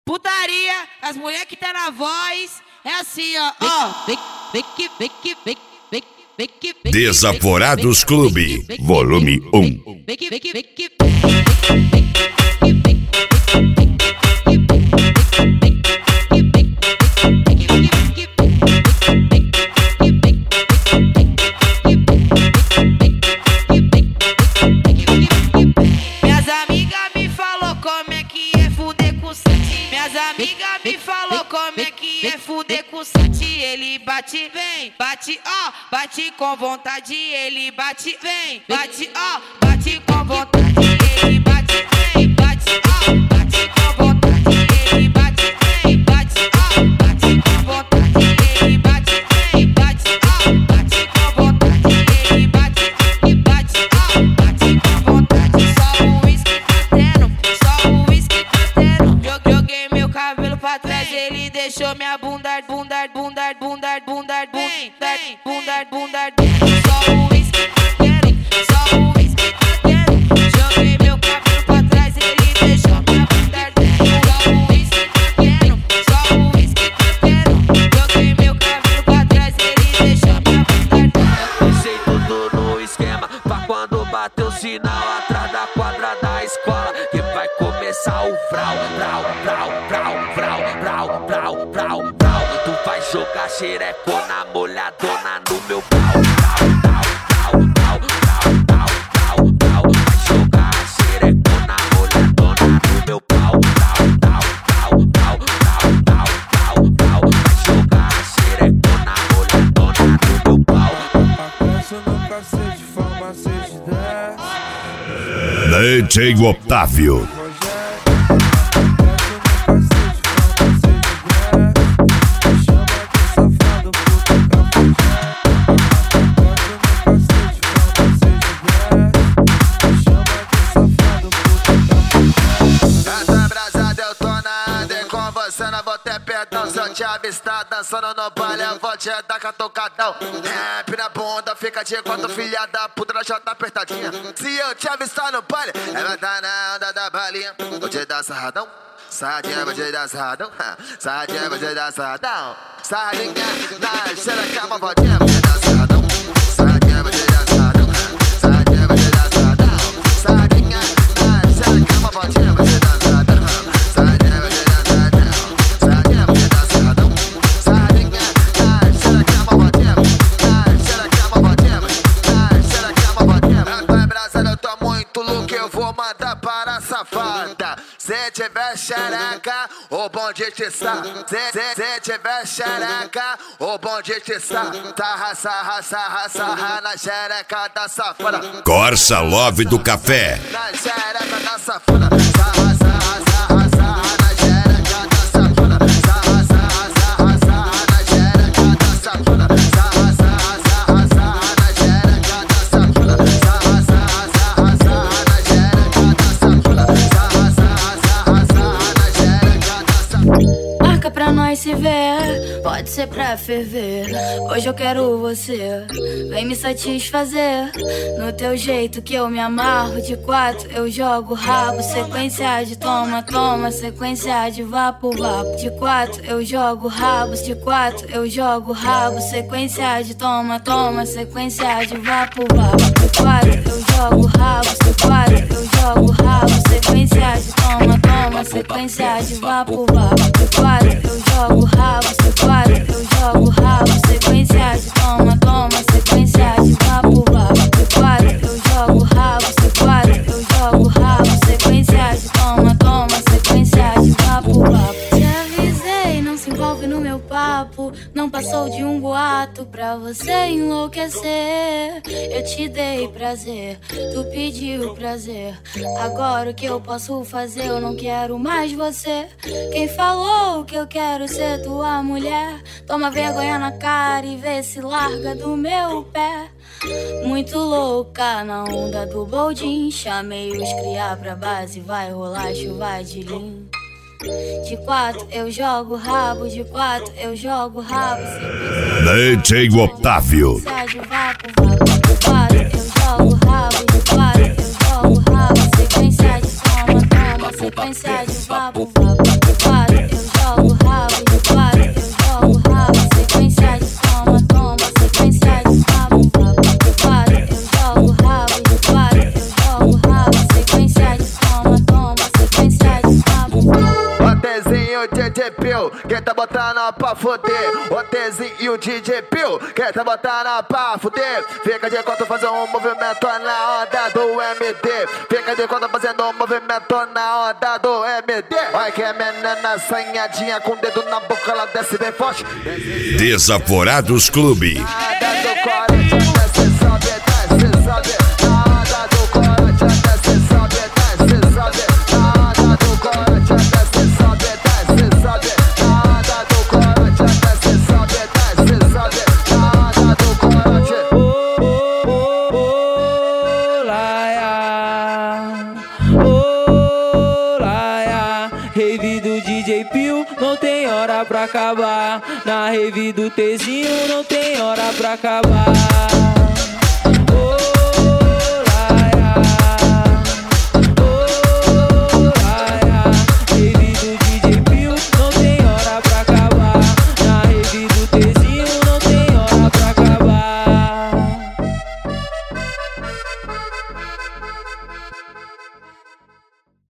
Putaria, as mulheres que tá na voz, é assim, ó. Desaforados Clube, volume 1. Minhas amigas me falou como é que é fuder com sete. Minhas amigas me falou como é que é fuder com sete. Ele bate, vem, bate, ó, bate com vontade. Ele bate, vem, bate, ó, bate com vontade. Ele bate, vem, bate, ó, bate com vontade. Ele bate, vem, bate, ó, bate com vontade. Ele bate, vem, bate, ó, bate com vontade. Ele bate, e bate, ó, bate com vontade. Só o uísque tá tendo, só o uísque tá tendo. Joguei meu cabelo pra trás, ele deixou minha bunda, bem, bunda. Só o uísque tá tendo, só o uísque tá tendo. Joguei meu cabelo pra trás, ele deixou minha bunda, só o uísque tá tendo, só o uísque tá tendo. Joguei meu cabelo pra trás, ele deixou minha bunda. Deixei tudo no esquema pra quando bater o sinal atrás da quadra da escola, que vai começar o frau. Tu vai jogar xerecona molhadona no meu pau. Vai jogar xerecona molhadona no meu pau. Vai jogar xerecona molhadona no meu pau. Acaso no cacete, farmacete desce. DJ Otávio. Não vou ter perdão se eu te avistar dançando no baile, eu vou te dar catucadão. Rap na bunda, fica de quatro, filha da puta, ela já tá apertadinha. Se eu te avistar no baile, ela tá na onda da balinha. Vou te dar sarradão, sarradinha, vou te dar sarradão. Sarradinha, vou te dar sarradão. Sarradinha, na xereca, uma vodinha, vou te dar sarradão. Sarradinha, vou te dar sarradão. Sarradinha, vou te dar sarradão. Sarradinha, na xereca, uma vodinha, vou te dar sarradão. Safada, se tiver xereca, o bonde te sa. Se tiver xereca, o bonde te sa. Sarra na xereca da safada. Corsa Love do Café. Na xereca da safada. Sarra na xereca da safada. Sarra na xereca da safada. Sarra na xereca da safada. Marca pra nós se ver, pode ser pra ferver. Hoje eu quero você, vem me satisfazer. No teu jeito que eu me amarro, de quatro eu jogo rabo. Sequência de toma, sequência de vapo. De quatro eu jogo rabo, de quatro eu jogo rabo. Sequência de toma, sequência de vapo. De quatro eu jogo rabo, de quatro eu jogo rabo. Sequência de toma, sequência de vapo. De quatro eu jogo rabo, de quatro eu jogo rabo. Sequência de toma, sequência de vapo. De quatro eu jogo rabo, de quatro eu jogo rabo. Sequência de toma, sequência de vapo. Te avisei, não se envolve no meu papo. Não passou de um boato pra você enlouquecer. Eu te dei prazer, tu pediu prazer. Agora o que eu posso fazer? Eu não quero mais você. Quem falou que eu quero ser tua mulher? Toma vergonha na cara e vê se larga do meu pé. Muito louca na onda do boldin. Chamei os cria pra base, vai rolar chuva de lim. De quatro eu jogo rabo, de quatro eu jogo rabo. DJ Otávio. De quatro eu jogo rabo, de quatro eu jogo rabo. Sequência de toma, sequência de vapo. De quatro o DJ Pio, quem tá botando pra fuder? O Tezinho e o DJ Pio, quem tá botando pra fuder? Fica de conta fazendo um movimento na onda do MD. Fica de conta fazendo um movimento na onda do MD. Olha que a menina assanhadinha com o dedo na boca, ela desce bem forte. Desaforados Clube. Na onda do Corinthians, desce, sobe, desce, sobe. Na onda do Corinthians, desce, sobe, desce, sobe. Na onda do Corinthians, desce, sobe, desce, sobe. Na onda do Corinthians, desce, sobe, desce, sobe. Na onda do Corinthians. Rave do DJ Pio, não tem hora pra acabar. Na rave do Tezinho, não tem hora pra acabar.